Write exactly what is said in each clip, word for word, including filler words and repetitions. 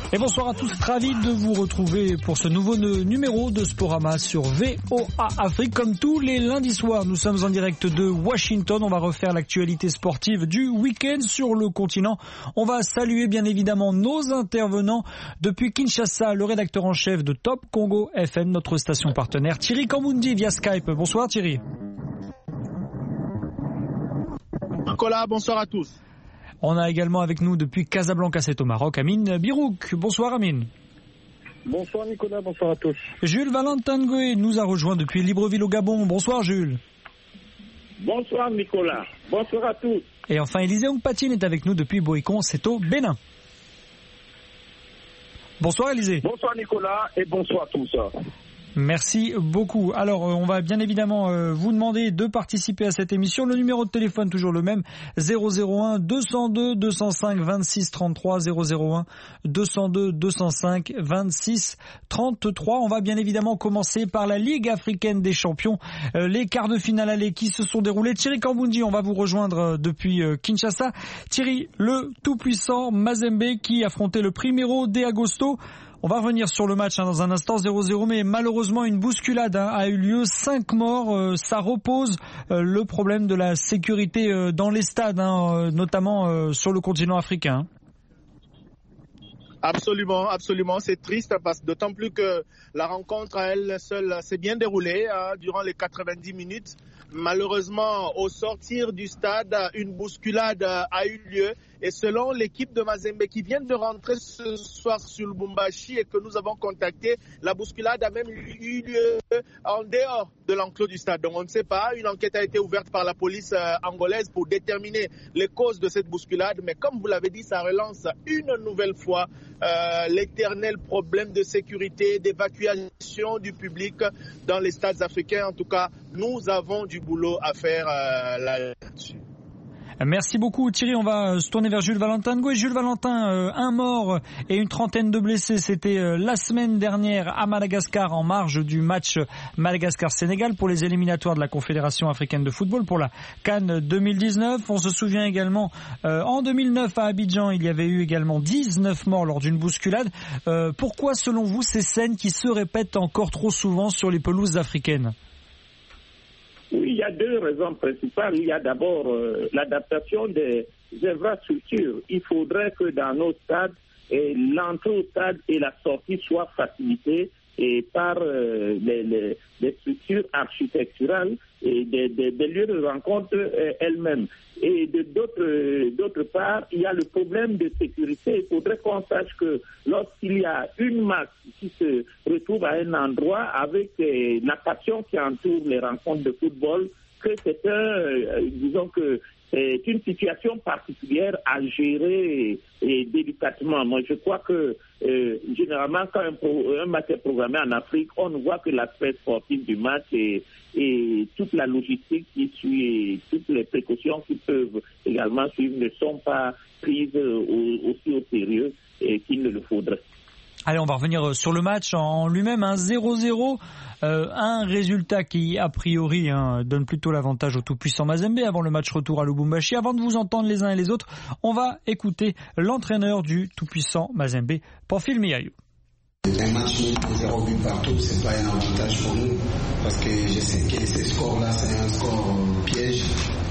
Et bonsoir à tous, ravi de vous retrouver pour ce nouveau numéro de Sporama sur V O A Afrique. Comme tous les lundis soirs, nous sommes en direct de Washington. On va refaire l'actualité sportive du week-end sur le continent. On va saluer bien évidemment nos intervenants depuis Kinshasa, le rédacteur en chef de Top Congo F M, notre station partenaire, Thierry Kambundi via Skype. Bonsoir Thierry. Nicolas, bonsoir à tous. On a également avec nous depuis Casablanca, c'est au Maroc, Amine Birouk. Bonsoir Amine. Bonsoir Nicolas, bonsoir à tous. Jules Valentin Ngoué nous a rejoint depuis Libreville au Gabon. Bonsoir Jules. Bonsoir Nicolas, bonsoir à tous. Et enfin Élisée Ongpatine est avec nous depuis Boïcon, c'est au Bénin. Bonsoir Élisée. Bonsoir Nicolas et bonsoir à tous. Merci beaucoup. Alors, on va bien évidemment vous demander de participer à cette émission. Le numéro de téléphone, toujours le même, zéro zéro un deux cent deux deux cent cinq vingt-six trente-trois, zéro zéro un deux cent deux deux cent cinq vingt-six trente-trois. On va bien évidemment commencer par la Ligue africaine des champions. Les quarts de finale aller qui se sont déroulés. Thierry Kambundi, on va vous rejoindre depuis Kinshasa. Thierry, le tout-puissant Mazembe qui affrontait le Primeiro de Agosto. On va revenir sur le match hein, dans un instant, zéro zéro, mais malheureusement une bousculade hein, a eu lieu, cinq morts, euh, ça repose euh, le problème de la sécurité euh, dans les stades, hein, euh, notamment euh, sur le continent africain. Absolument, absolument, c'est triste parce que d'autant plus que la rencontre à elle seule s'est bien déroulée hein, durant les quatre-vingt-dix minutes. Malheureusement, au sortir du stade, une bousculade a eu lieu. Et selon l'équipe de Mazembe qui vient de rentrer ce soir sur Lubumbashi et que nous avons contacté, la bousculade a même eu lieu en dehors de l'enclos du stade. Donc on ne sait pas, une enquête a été ouverte par la police angolaise pour déterminer les causes de cette bousculade. Mais comme vous l'avez dit, ça relance une nouvelle fois euh, l'éternel problème de sécurité, d'évacuation du public dans les stades africains. En tout cas, nous avons du boulot à faire euh, là-dessus. Merci beaucoup Thierry, on va se tourner vers Jules Valentin Ngoué. Jules Valentin, euh, un mort et une trentaine de blessés, c'était euh, la semaine dernière à Madagascar en marge du match Madagascar-Sénégal pour les éliminatoires de la Confédération africaine de football pour la CAN deux mille dix-neuf. On se souvient également euh, en deux mille neuf à Abidjan, il y avait eu également dix-neuf morts lors d'une bousculade. Euh, pourquoi selon vous ces scènes qui se répètent encore trop souvent sur les pelouses africaines ? Oui, il y a deux raisons principales. Il y a d'abord euh, l'adaptation des infrastructures. Il faudrait que dans nos stades, et l'entrée au stade et la sortie soient facilitées et par euh, les, les, les structures architecturales et des, des, des lieux de rencontre euh, elles-mêmes. Et de d'autre, euh, d'autre part, il y a le problème de sécurité. Il faudrait qu'on sache que lorsqu'il y a une masse qui se retrouve à un endroit avec euh, la passion qui entoure les rencontres de football, que c'est un, euh, disons que c'est une situation particulière à gérer et délicatement. Moi, je crois que euh, généralement, quand un, pro, un match est programmé en Afrique, on ne voit que l'aspect sportif du match et, et toute la logistique qui suit, et toutes les précautions qui peuvent également suivre ne sont pas prises au, aussi au sérieux et qu'il ne le faudrait. Allez, on va revenir sur le match en lui-même, un zéro zéro, euh, un résultat qui, a priori, hein, donne plutôt l'avantage au tout-puissant Mazembe avant le match retour à Lubumbashi. Avant de vous entendre les uns et les autres, on va écouter l'entraîneur du tout-puissant Mazembe, Pamphile Miayo. Un match nul pour zéro but partout, c'est pas un avantage pour nous, parce que je sais que ces scores-là, c'est un score piège,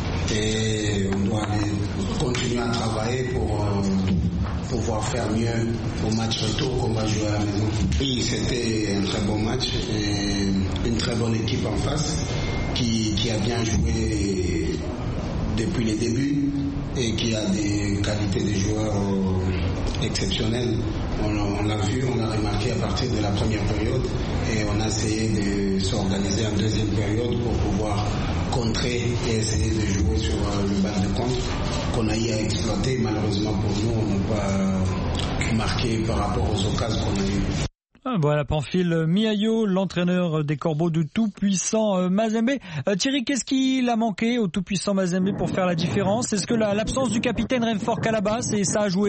et on doit aller continuer à travailler pour... Euh, pouvoir faire mieux au match retour qu'on va jouer à la maison. Oui, c'était un très bon match et une très bonne équipe en face qui, qui a bien joué depuis les débuts et qui a des qualités de joueurs exceptionnelles. On, on l'a vu, on l'a remarqué à partir de la première période et on a essayé de s'organiser en deuxième période pour pouvoir contrer et essayer de jouer sur le bal de contre qu'on a eu à exploiter. Malheureusement pour nous, on n'a pas marqué par rapport aux occasions qu'on a eues. Voilà, Pamphile Miayo, l'entraîneur des Corbeaux du tout-puissant Mazembe. Euh, Thierry, qu'est-ce qu'il a manqué au tout-puissant Mazembe pour faire la différence ? Est-ce que la, l'absence du capitaine Renfort Calabas, et ça a joué ?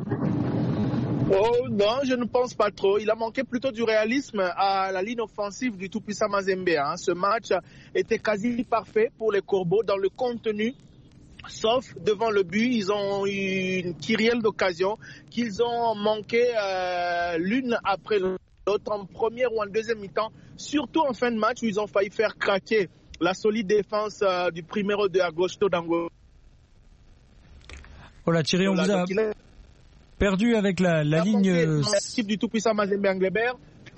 Oh non, je ne pense pas trop. Il a manqué plutôt du réalisme à la ligne offensive du tout-puissant Mazembe. Hein. Ce match était quasi parfait pour les Corbeaux dans le contenu Sauf devant le but, ils ont eu une kyrielle d'occasions qu'ils ont manqué euh, l'une après l'autre en première ou en deuxième mi-temps, surtout en fin de match où ils ont failli faire craquer la solide défense euh, du Primero de Agosto d'Angola. Voilà, Thierry, on vous a perdu avec la, la ligne. L'équipe du tout-puissant Mazembe Anglebert.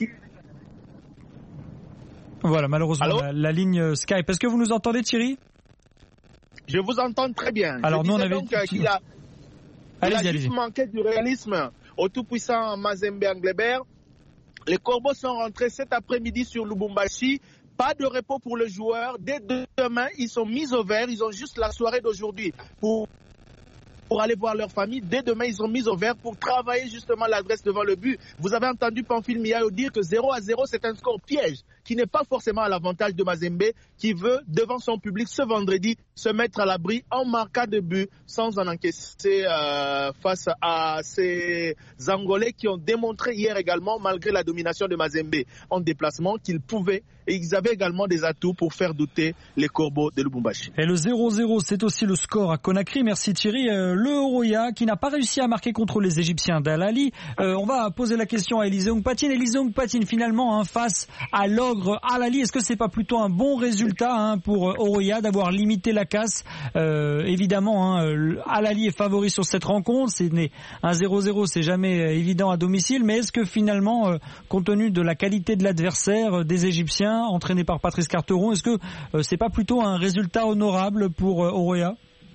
Voilà, malheureusement, la, la ligne Skype. Est-ce que vous nous entendez, Thierry ? Je vous entends très bien. Alors, Je nous, on avait. Donc, euh, qu'il a, il a juste manqué du réalisme au tout-puissant Mazembe Anglebert. Les Corbeaux sont rentrés cet après-midi sur Lubumbashi. Pas de repos pour le joueur. Dès demain, ils sont mis au vert. Ils ont juste la soirée d'aujourd'hui pour. pour aller voir leur famille. Dès demain, ils sont mis au vert pour travailler justement l'adresse devant le but. Vous avez entendu Pamphile Miayo dire que zéro à zéro, c'est un score piège qui n'est pas forcément à l'avantage de Mazembe, qui veut, devant son public ce vendredi, se mettre à l'abri en marquant de but sans en encaisser euh, face à ces Angolais qui ont démontré hier également, malgré la domination de Mazembe en déplacement, qu'ils pouvaient et ils avaient également des atouts pour faire douter les Corbeaux de Lubumbashi. Et le zéro zéro, c'est aussi le score à Conakry. Merci Thierry. Euh, le Oroya qui n'a pas réussi à marquer contre les Égyptiens d'Al Ahly. Euh, on va poser la question à Élisée Ongpatine. Élisée Ongpatine, finalement, hein, face à l'ogre Al Ahly, est-ce que c'est pas plutôt un bon résultat hein, pour Oroya d'avoir limité la casse? euh, Évidemment, hein, Al Ahly est favori sur cette rencontre. C'est un zéro zéro, c'est jamais évident à domicile. Mais est-ce que finalement, euh, compte tenu de la qualité de l'adversaire, euh, des Égyptiens, entraîné par Patrice Carteron, est-ce que euh, c'est pas plutôt un résultat honorable pour euh, Oroya?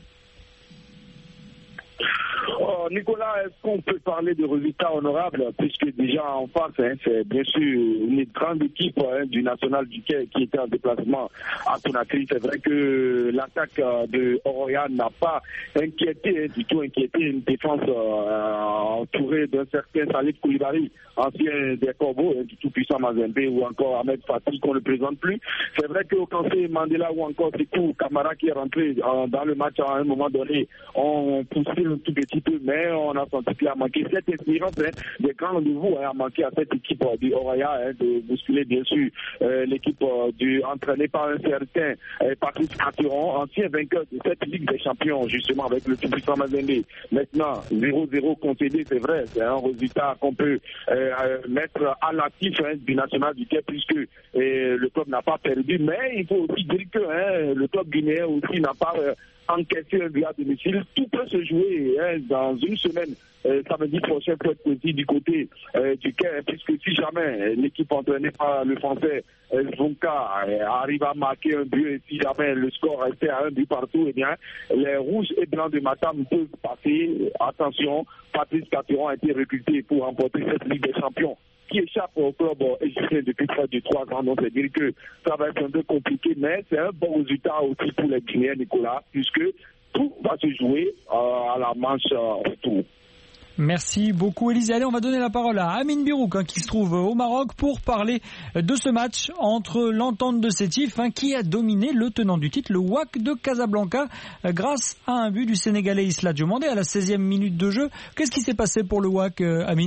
Oh, Nicolas, est-ce qu'on peut parler de résultats honorables, puisque déjà en face, hein, c'est bien sûr une grande équipe hein, du National du Quai qui était en déplacement à Conakry. C'est vrai que l'attaque de Oroya n'a pas inquiété, hein, du tout inquiété, une défense euh, entourée d'un certain Salif Koulibaly, ancien des Corbeaux, hein, du tout-puissant Mazembe, ou encore Ahmed Fatih qu'on ne présente plus. C'est vrai que Okansé Mandela ou encore Sekou Kamara qui est rentré euh, dans le match à un moment donné ont poussé un tout petit peu, mais on a senti qu'il a manqué cette expérience hein, des grands rendez-vous hein, a manqué à cette équipe euh, du Oroya hein, de bousculer bien sûr euh, l'équipe euh, du entraînée par un certain euh, Patrice Carteron, ancien vainqueur de cette Ligue des Champions justement avec le tout-puissant Mazembe. Maintenant zéro zéro concédé, c'est vrai, c'est un résultat qu'on peut euh, mettre à l'actif hein, du National du Quai puisque euh, le club n'a pas perdu, mais il faut aussi dire que hein, le club guinéen aussi n'a pas euh, encaisser un but à domicile. Tout peut se jouer hein, dans une semaine. Euh, samedi prochain peut être aussi du côté euh, du Quai, puisque si jamais euh, l'équipe entraînée par le français euh, Zonka euh, arrive à marquer un but et si jamais le score restait à un but partout, eh bien les rouges et blancs de Matam peuvent passer. Attention, Patrice Carteron a été recruté pour remporter cette Ligue des Champions qui échappe au club égyptien depuis près de trois ans. Donc, c'est dire que ça va être un peu compliqué, mais c'est un bon résultat aussi pour les Guinéens, Nicolas, puisque tout va se jouer euh, à la manche euh, retour. Merci beaucoup, Élisée. Allez, on va donner la parole à Amine Birouk, hein, qui se trouve au Maroc, pour parler de ce match entre l'Entente de Sétif, hein, qui a dominé le tenant du titre, le W A C de Casablanca, euh, grâce à un but du Sénégalais Isla Diomandé à la seizième minute de jeu. Qu'est-ce qui s'est passé pour le W A C, euh, Amine ?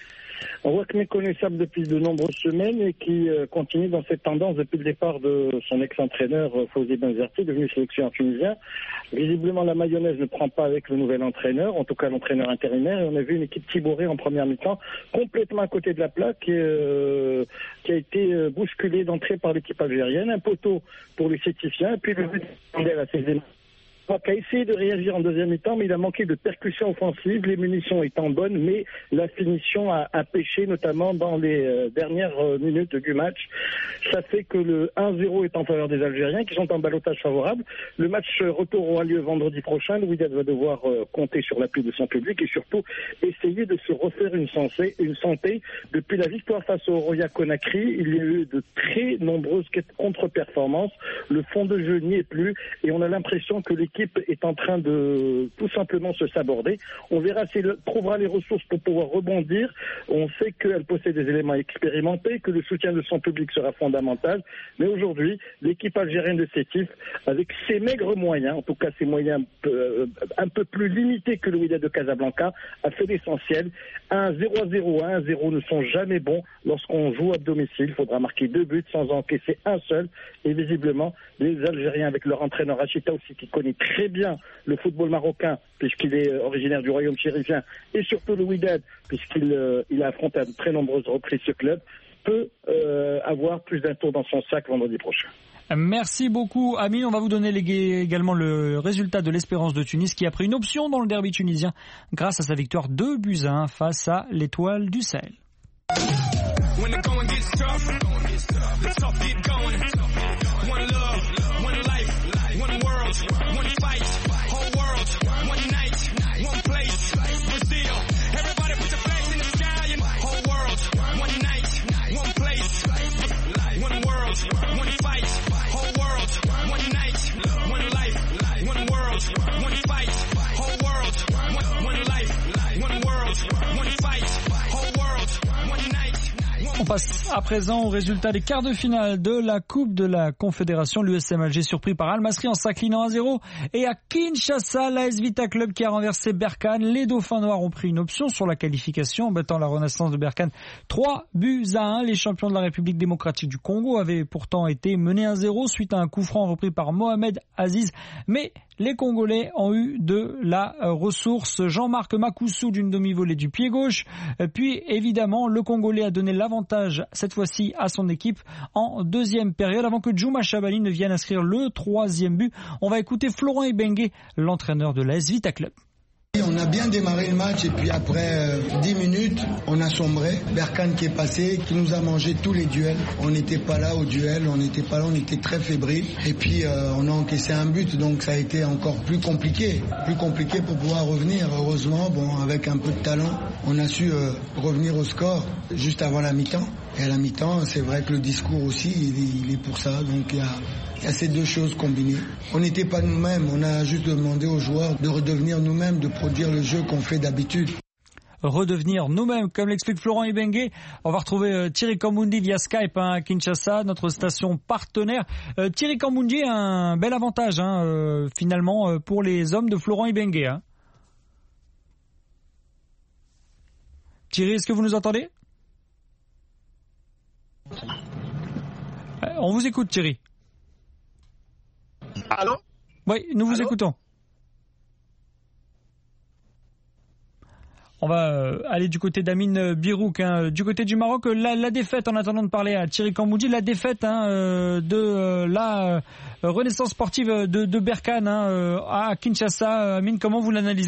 Un W A C méconnaissable depuis de nombreuses semaines et qui euh, continue dans cette tendance depuis le départ de son ex-entraîneur euh, Fawzi Benzerti, devenu sélectionneur tunisien. Visiblement, la mayonnaise ne prend pas avec le nouvel entraîneur, en tout cas l'entraîneur intérimaire, et on a vu une équipe tiborée en première mi-temps, complètement à côté de la plaque, et, euh, qui a été euh, bousculée d'entrée par l'équipe algérienne. Un poteau pour les Sétifiens, et puis le but à la seizième. Qui a essayé de réagir en deuxième mi-temps, mais il a manqué de percussion offensive, les munitions étant bonnes, mais la finition a, a pêché, notamment dans les euh, dernières euh, minutes du match. Ça fait que le un zéro est en faveur des Algériens, qui sont en ballottage favorable. Le match euh, retour aura lieu vendredi prochain. Le Wydad va devoir euh, compter sur l'appui de son public et surtout essayer de se refaire une, sensée, une santé. Depuis la victoire face au Oroya Conakry, il y a eu de très nombreuses contre-performances. Le fond de jeu n'y est plus et on a l'impression que l'équipe est en train de tout simplement se saborder. On verra si elle trouvera les ressources pour pouvoir rebondir. On sait qu'elle possède des éléments expérimentés, que le soutien de son public sera fondamental. Mais aujourd'hui, l'équipe algérienne de Sétif, avec ses maigres moyens, en tout cas ses moyens euh, un peu plus limités que le Wydad de Casablanca, a fait l'essentiel. Un zéro à zéro, un zéro ne sont jamais bons lorsqu'on joue à domicile. Il faudra marquer deux buts sans encaisser un seul. Et visiblement, les Algériens, avec leur entraîneur Achita aussi, qui connaît très bien le football marocain, puisqu'il est originaire du royaume chérifien, et surtout le Wydad, puisqu'il euh, il a affronté à de très nombreuses reprises ce club, peut euh, avoir plus d'un tour dans son sac vendredi prochain. Merci beaucoup, Amine. On va vous donner également le résultat de l'Espérance de Tunis qui a pris une option dans le derby tunisien grâce à sa victoire deux buts à un face à l'Étoile du Sahel. On passe à présent au résultat des quarts de finale de la Coupe de la Confédération. L'U S M Alger surpris par Al Masry en s'inclinant à zéro. Et à Kinshasa, l'A S Vita Club qui a renversé Berkane. Les Dauphins Noirs ont pris une option sur la qualification en battant la Renaissance de Berkane trois buts à un. Les champions de la République démocratique du Congo avaient pourtant été menés à zéro suite à un coup franc repris par Mohamed Aziz. Mais les Congolais ont eu de la ressource. Jean-Marc Makoussou d'une demi-volée du pied gauche. Puis évidemment, le Congolais a donné l'avantage cette fois-ci à son équipe en deuxième période avant que Djouma Chabali ne vienne inscrire le troisième but. On va écouter Florent Ibenge, l'entraîneur de l'A S Vita Club. On a bien démarré le match et puis après euh, dix minutes, on a sombré. Berkane qui est passé, qui nous a mangé tous les duels. On n'était pas là au duel, on n'était pas là, on était très fébrile. Et puis euh, on a encaissé un but, donc ça a été encore plus compliqué. Plus compliqué pour pouvoir revenir. Heureusement, bon, avec un peu de talent, on a su euh, revenir au score juste avant la mi-temps. Et à la mi-temps, c'est vrai que le discours aussi, il est, il est pour ça. Donc il y a, il y a ces deux choses combinées. On n'était pas nous-mêmes, on a juste demandé aux joueurs de redevenir nous-mêmes, de produire le jeu qu'on fait d'habitude. Redevenir nous-mêmes, comme l'explique Florent Ibenge. On va retrouver euh, Thierry Kambundi via Skype hein, à Kinshasa, notre station partenaire. Euh, Thierry Kambundi a un bel avantage hein, euh, finalement euh, pour les hommes de Florent Ibenge. Hein. Thierry, est-ce que vous nous entendez ? euh, On vous écoute Thierry. Allô ? Oui, nous vous Allô écoutons. On va euh, aller du côté d'Amine Birouk, hein. Du côté du Maroc, la, la défaite, en attendant de parler à Thierry Kamboudi, la défaite hein, euh, de euh, la euh, Renaissance sportive de, de Berkane hein, euh, à Kinshasa. Amine, comment vous l'analysez ?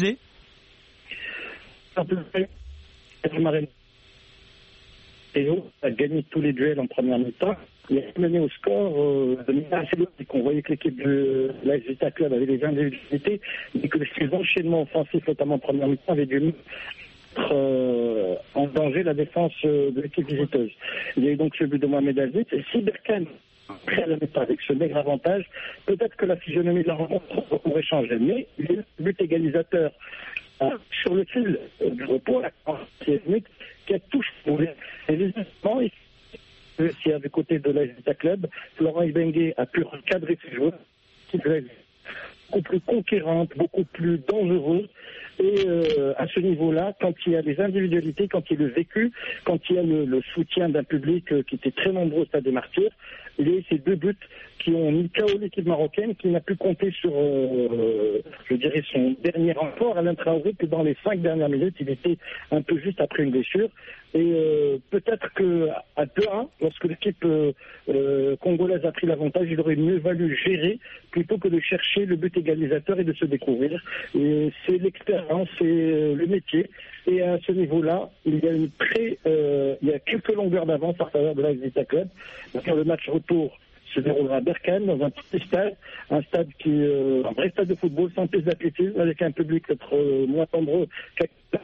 Théo a gagné tous les duels en première mi-temps. Il a mené au score euh, de manière assez logique. On voyait que l'équipe de l'A S Vita Club avait des individualités, mais que ces enchaînements offensifs, notamment en première mi-temps, avaient dû mettre euh, en danger la défense euh, de l'équipe visiteuse. Il y a eu donc ce but de Mohamed Aziz. Et si Berkane après la mi-temps avec ce maigre avantage, peut-être que la physionomie de la rencontre aurait changé. Mais le but égalisateur euh, sur le fil euh, du repos, la quarantième minute, qui a touché. Et visiblement, il du côté de l'A S Vita Club, Florent Ibenge a pu recadrer ses joueurs, qui devaient être beaucoup plus conquérantes, beaucoup plus dangereuses. Et euh, à ce niveau-là, quand il y a des individualités, quand il y a le vécu, quand il y a le, le soutien d'un public euh, qui était très nombreux au Stade des Martyrs, il y a eu ces deux buts qui ont mis K O l'équipe marocaine, qui n'a pu compter sur, euh, je dirais, son dernier renfort, Alain Traoré, que dans les cinq dernières minutes, il était un peu juste après une blessure. Et euh, peut-être qu'à deux un, lorsque l'équipe euh, euh, congolaise a pris l'avantage, il aurait mieux valu gérer plutôt que de chercher le but égalisateur et de se découvrir. Et c'est l'expérience, c'est le métier. Et à ce niveau-là, il y a une très, euh, il y a quelques longueurs d'avance en faveur de l'A S Vita Club. Quand le match retour se déroulera à Berkane, dans un petit stade, un stade qui, euh, un vrai stade de football, sans piste d'athlétisme, avec un public peut-être euh, moins nombreux qu'à...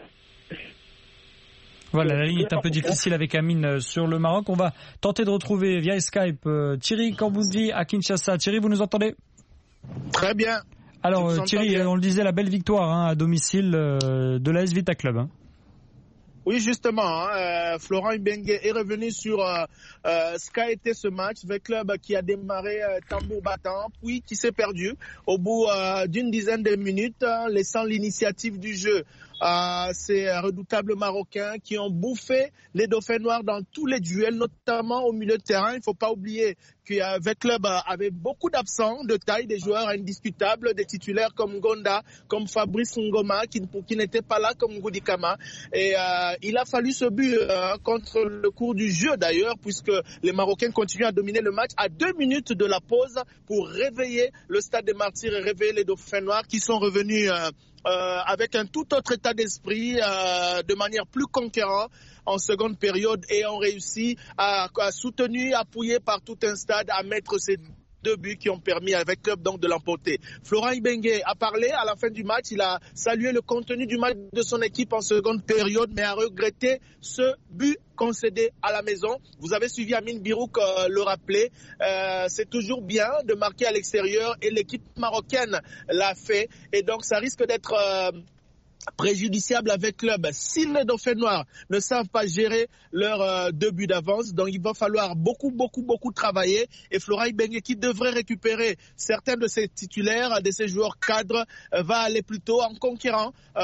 Voilà, la ligne est un peu difficile avec Amine sur le Maroc. On va tenter de retrouver via Skype euh, Thierry Kamboudi à Kinshasa. Thierry, vous nous entendez ? Très bien. Alors euh, Thierry, bien. On le disait, la belle victoire hein, à domicile euh, de l'A S Vita Club. Hein. Oui, justement, hein, euh, Florent Ibenge est revenu sur euh, euh, ce qu'a été ce match, avec club qui a démarré euh, tambour battant, puis qui s'est perdu au bout euh, d'une dizaine de minutes, hein, laissant l'initiative du jeu euh, ces redoutables Marocains qui ont bouffé les Dauphins noirs dans tous les duels, notamment au milieu de terrain. Il ne faut pas oublier qu'avec club avait beaucoup d'absents de taille, des joueurs indiscutables, des titulaires comme Gonda, comme Fabrice Ngoma, qui, qui n'étaient pas là, comme Goudikama. Et euh, il a fallu ce but euh, contre le cours du jeu d'ailleurs, puisque les Marocains continuent à dominer le match à deux minutes de la pause pour réveiller le Stade des Martyrs et réveiller les Dauphins noirs qui sont revenus euh, euh, avec un tout autre état d'esprit, euh, de manière plus conquérante en seconde période, et ont réussi à, à soutenir, appuyé par tout un stade, à mettre ces deux buts qui ont permis avec club donc de l'emporter. Florent Ibenge a parlé à la fin du match, il a salué le contenu du match de son équipe en seconde période, mais a regretté ce but concédé à la maison. Vous avez suivi Amine Birouk euh, le rappeler, euh, c'est toujours bien de marquer à l'extérieur et l'équipe marocaine l'a fait, et donc ça risque d'être euh, préjudiciable avec club si les Dauphins noirs ne savent pas gérer leurs euh, deux buts d'avance. Donc il va falloir beaucoup beaucoup beaucoup travailler, et Florent Ibenge, qui devrait récupérer certains de ses titulaires, de ses joueurs cadres, euh, va aller plutôt en conquérant euh,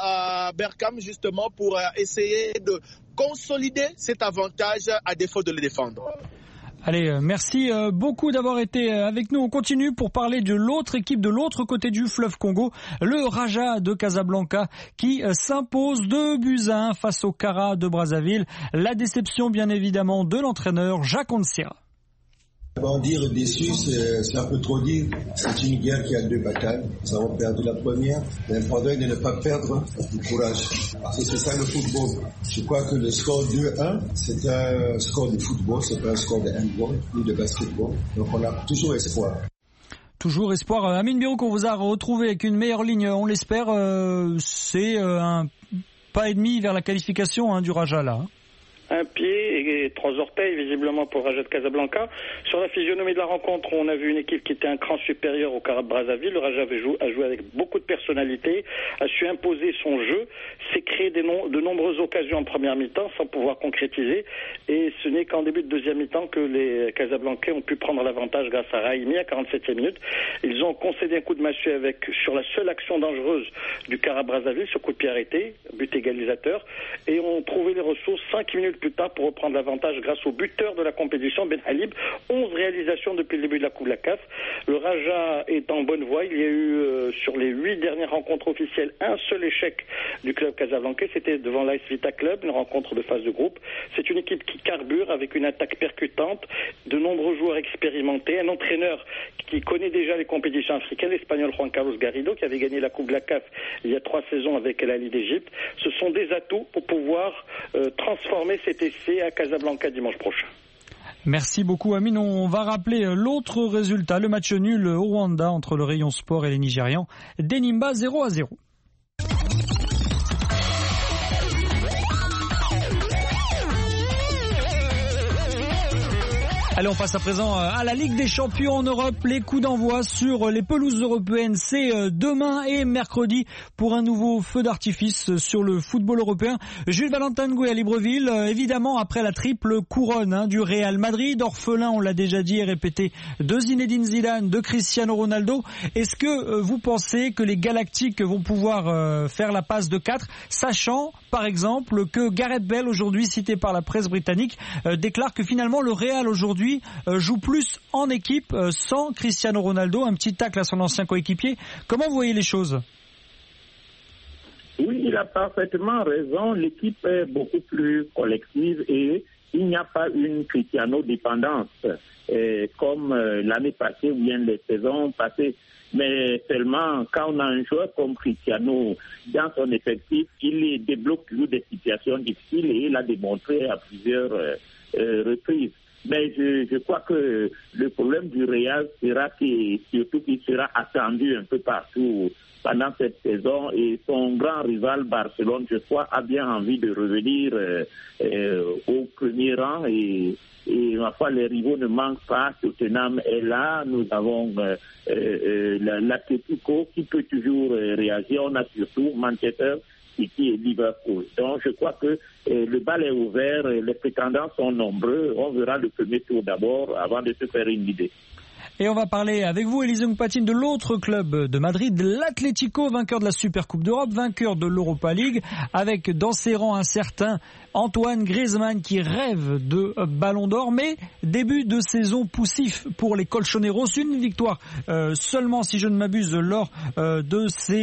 à Berkane justement pour euh, essayer de consolider cet avantage à défaut de le défendre. Allez, merci beaucoup d'avoir été avec nous. On continue pour parler de l'autre équipe de l'autre côté du fleuve Congo, le Raja de Casablanca, qui s'impose deux buts à un face au Kara de Brazzaville. La déception, bien évidemment, de l'entraîneur Jacques Onsiera. Bon, dire déçu, c'est, c'est un peu trop dire. C'est une guerre qui a deux batailles. Nous avons perdu la première. L'important est de ne pas perdre du courage. Parce que c'est ça le football. Je crois que le score deux un, c'est un score de football, c'est pas un score de handball ni de basketball. Donc on a toujours espoir. Toujours espoir. Amine Birouk, on vous a retrouvé avec une meilleure ligne, on l'espère. Euh, c'est euh, un pas et demi vers la qualification hein, du Raja là. Hein. Un pied et trois orteils, visiblement, pour Raja de Casablanca. Sur la physionomie de la rencontre, on a vu une équipe qui était un cran supérieur au Kara de Brazzaville. Le Raja avait joué, a joué avec beaucoup de personnalité, a su imposer son jeu, s'est créé des no- de nombreuses occasions en première mi-temps sans pouvoir concrétiser. Et ce n'est qu'en début de deuxième mi-temps que les Casablancais ont pu prendre l'avantage grâce à Raimi à quarante-septième minute. Ils ont concédé un coup de massue avec, sur la seule action dangereuse du Kara de Brazzaville, ce coup de pied arrêté, but égalisateur, et ont trouvé les ressources cinq minutes plus tard pour reprendre l'avantage grâce au buteur de la compétition, Ben Halib. onze réalisations depuis le début de la Coupe de la C A F. Le Raja est en bonne voie. Il y a eu, euh, sur les huit dernières rencontres officielles, un seul échec du club casablancais. C'était devant l'A S Vita Club, une rencontre de phase de groupe. C'est une équipe qui carbure avec une attaque percutante, de nombreux joueurs expérimentés, un entraîneur qui connaît déjà les compétitions africaines, l'Espagnol Juan Carlos Garrido, qui avait gagné la Coupe de la C A F il y a trois saisons avec El Ahly d'Égypte. Ce sont des atouts pour pouvoir euh, transformer cet essai à Casablanca dimanche prochain. Merci beaucoup Amine. On va rappeler l'autre résultat, le match nul au Rwanda entre le Rayon Sport et les Nigérians. Denimba zéro à zéro. Allez, on passe à présent à la Ligue des Champions en Europe. Les coups d'envoi sur les pelouses européennes, c'est demain et mercredi pour un nouveau feu d'artifice sur le football européen. Jules Valentin Ngoué à Libreville, évidemment après la triple couronne hein, du Real Madrid, orphelin, on l'a déjà dit et répété, de Zinedine Zidane, de Cristiano Ronaldo. Est-ce que vous pensez que les Galactiques vont pouvoir faire la passe de quatre, sachant par exemple que Gareth Bale, aujourd'hui cité par la presse britannique, déclare que finalement le Real aujourd'hui joue plus en équipe sans Cristiano Ronaldo, un petit tacle à son ancien coéquipier. Comment vous voyez les choses ? Oui, il a parfaitement raison. L'équipe est beaucoup plus collective et il n'y a pas une Cristiano-dépendance euh, comme euh, l'année passée ou bien les saisons passées. Mais seulement quand on a un joueur comme Cristiano dans son effectif, il débloque toujours des situations difficiles et il a démontré à plusieurs euh, euh, reprises. Mais je, je crois que le problème du Real sera qu'il, surtout qu'il sera attendu un peu partout pendant cette saison et son grand rival Barcelone, je crois, a bien envie de revenir euh, euh, au premier rang et, et ma foi, les rivaux ne manquent pas. Tottenham est là, nous avons euh, euh, l'Atlético qui peut toujours euh, réagir, on a surtout Manchester City et Liverpool. Donc je crois que euh, le bal est ouvert, les prétendants sont nombreux, on verra le premier tour d'abord avant de se faire une idée. Et on va parler avec vous, Élisée Mpatine, de l'autre club de Madrid, l'Atlético, vainqueur de la Supercoupe d'Europe, vainqueur de l'Europa League, avec dans ses rangs un certain Antoine Griezmann qui rêve de Ballon d'Or, mais début de saison poussif pour les Colchoneros, une victoire euh, seulement, si je ne m'abuse, lors euh, de ces